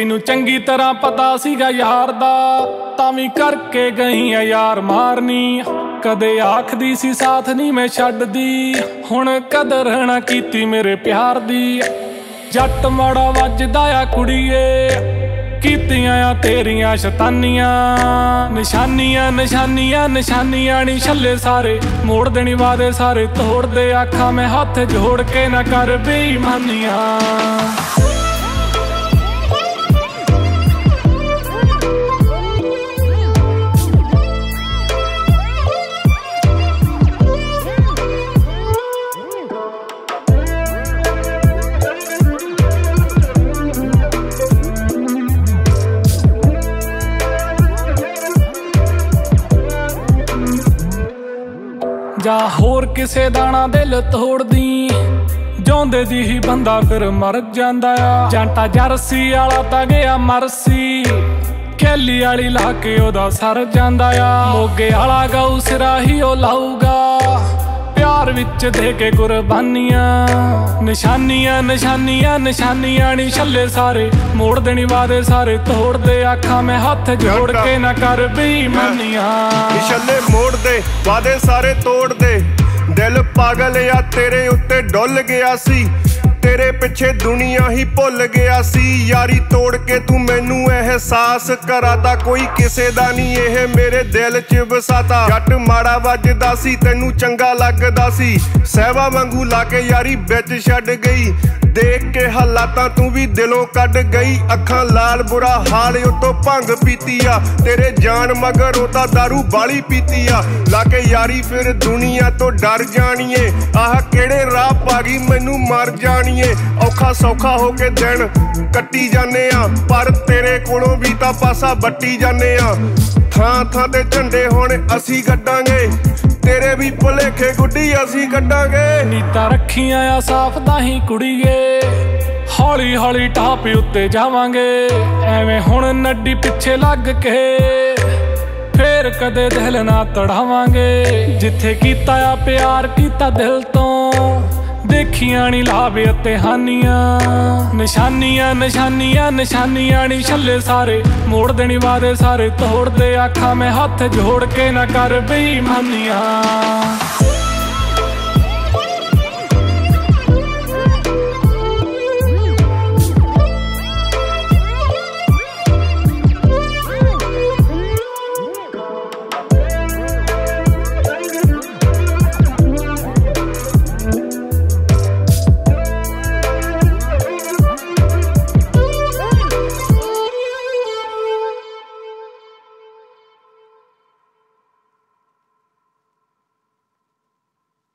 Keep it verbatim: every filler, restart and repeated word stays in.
ਤੈਨੂੰ ਚੰਗੀ ਤਰ੍ਹਾਂ ਪਤਾ ਸੀਗਾ ਯਾਰ ਦਾ, ਤਾਂ ਵੀ ਕਰਕੇ ਗਈ ਆ ਯਾਰ ਮਾਰਨੀ। ਕਦੇ ਆਖਦੀ ਸੀ ਸਾਥ ਨਹੀਂ ਮੈਂ ਛੱਡਦੀ, ਹੁਣ ਕਦਰ ਨਾ ਕੀਤੀ ਮੇਰੇ ਪਿਆਰ ਦੀ। ਜੱਟ ਮਾੜਾ ਵੱਜਦਾ ਆ ਕੁੜੀਏ, ਕੀਤੀਆਂ ਆ ਤੇਰੀਆਂ ਸ਼ੈਤਾਨੀਆਂ। ਨਿਸ਼ਾਨੀਆਂ ਨਿਸ਼ਾਨੀਆਂ ਨਿਸ਼ਾਨੀਆਂ ਨੀ ਛੱਲੇ ਸਾਰੇ, ਮੋੜ ਦੇਣੀ ਵਾਦੇ ਸਾਰੇ ਤੋੜ ਦੇ। ਆਖਾਂ ਮੈਂ ਹੱਥ ਜੋੜ ਕੇ ਨਾ ਕਰ ਬੇਈਮਾਨੀਆਂ। ਜਾਂ ਹੋਰ ਕਿਸੇ ਦਾ ਨਾ ਦਿਲ ਤੋੜਦੀ, ਜਿਉਂਦੇ ਜੀ ਹੀ ਬੰਦਾ ਫਿਰ ਮਰ ਜਾਂਦਾ ਆ। ਜਾਂਟਾ ਜਰਸੀ ਵਾਲਾ ਤਾਂ ਗਿਆ ਮਰਸੀ, ਕੈਲੀ ਵਾਲੀ ਲਾ ਕੇ ਉਹਦਾ ਸਰ ਜਾਂਦਾ ਆ। ਮੋਗੇ ਵਾਲਾ ਗਊ ਸਿਰਾ ਹੀ ਉਹ ਲਾਊਗਾ, ਪਿਆਰ ਵਿੱਚ ਦੇ ਕੇ ਕੁਰਬਾਨੀਆਂ। ਨਿਸ਼ਾਨੀਆਂ ਨਿਸ਼ਾਨੀਆਂ ਨਿਸ਼ਾਨੀਆਂ ਨੀ ਛੱਲੇ ਸਾਰੇ, ਮੋੜ ਦੇਣੀ ਵਾਦੇ ਸਾਰੇ ਤੋੜ ਦੇ। ਆਖਾਂ ਮੈਂ ਹੱਥ ਜੋੜ ਕੇ ਨਾ ਕਰ ਬੇਈਮਾਨੀਆਂ। ਨਿਸ਼ਾਨੇ ਮੋੜ ਦੇ ਵਾਦੇ ਸਾਰੇ ਤੋੜ ਦੇ, ਦਿਲ ਪਾਗਲ ਆ ਤੇਰੇ ਉੱਤੇ ਡੁੱਲ ਗਿਆ ਸੀ। ਤੇਰੇ ਪਿੱਛੇ ਦੁਨੀਆ ਹੀ ਭੁੱਲ ਗਿਆ ਸੀ। ਯਾਰੀ ਤੋੜ ਕੇ ਤੂੰ ਮੈਨੂੰ ਅਹਿਸਾਸ ਕਰਾਤਾ, ਕੋਈ ਕਿਸੇ ਦਾ ਨਹੀਂ ਇਹ ਮੇਰੇ ਦਿਲ 'ਚ ਵਸਾਤਾ। ਜੱਟ ਮਾੜਾ ਵੱਜਦਾ ਸੀ ਤੈਨੂੰ ਚੰਗਾ ਲੱਗਦਾ ਸੀ, ਸਹਿਬਾ ਵਾਂਗੂ ਲਾ ਕੇ ਯਾਰੀ ਵਿੱਚ ਛੱਡ ਗਈ। ਦੇਖ ਕੇ ਹਾਲਾਤਾਂ ਤੂੰ ਵੀ ਦਿਲੋਂ ਕੱਢ ਗਈ। ਅੱਖਾਂ ਲਾਲ ਬੁਰਾ ਹਾਲ ਉਤੋਂ ਭੰਗ ਪੀਤੀ ਆ, ਤੇਰੇ ਜਾਨ ਮਗਰ ਉਹ ਤਾਂ ਦਾਰੂ ਬਾਲੀ ਪੀਤੀ ਆ। ਲਾ ਕੇ ਯਾਰੀ ਫਿਰ ਦੁਨੀਆ ਤੋਂ ਡਰ ਜਾਣੀਏ, ਆਹ ਕਿਹੜੇ ਰਾਹ ਪਾ ਗਈ ਮੈਨੂੰ ਮਰ ਜਾਣੀਏ। ਔਖਾ ਸੌਖਾ ਹੋ ਕੇ ਦਿਨ ਕੱਟੀ ਜਾਂਦੇ ਆ, ਪਰ ਤੇਰੇ ਕੋਲੋਂ ਵੀ ਤਾਂ ਪਾਸਾ ਵੱਟੀ ਜਾਂਦੇ ਆ। ਥਾਂ ਥਾਂ ਤੇ ਝੰਡੇ ਹੁਣ ਅਸੀਂ ਗੱਡਾਂਗੇ, ਤੇਰੇ ਵੀ ਭੁਲੇਖੇ ਗੁੱਡੀ ਅਸੀਂ ਕੱਢਾਂਗੇ। ਨੀਤਾਂ ਰੱਖੀਆਂ ਆ ਸਾਫ਼ ਤਾਂ ਹੀ ਕੁੜੀਏ, ਹੌਲੀ ਹੌਲੀ ਟਾਪ ਉੱਤੇ ਜਾਵਾਂਗੇ। ਐਵੇਂ ਹੁਣ ਨੱਡੀ ਪਿੱਛੇ ਲੱਗ ਕੇ ਫੇਰ ਕਦੇ ਦਿਲ ਨਾ ਤੜਾਵਾਂਗੇ। ਜਿੱਥੇ ਕੀਤਾ ਆ ਪਿਆਰ ਕੀਤਾ ਦਿਲ ਤੋਂ, ਦੇਖੀਆਂ ਨੀ ਲਾਭ ਅਤੇ ਹਾਨੀਆਂ। ਨਿਸ਼ਾਨੀਆਂ ਨਿਸ਼ਾਨੀਆਂ ਨਿਸ਼ਾਨੀਆਂ ਨੀ ਛੱਲੇ ਸਾਰੇ, ਮੋੜ ਦੇਣੀ ਵਾਦੇ ਸਾਰੇ ਤੋੜ ਦੇ। ਆਖਾਂ ਮੈਂ ਹੱਥ ਜੋੜ ਕੇ ਨਾ ਕਰ ਬੇਈਮਾਨੀਆਂ।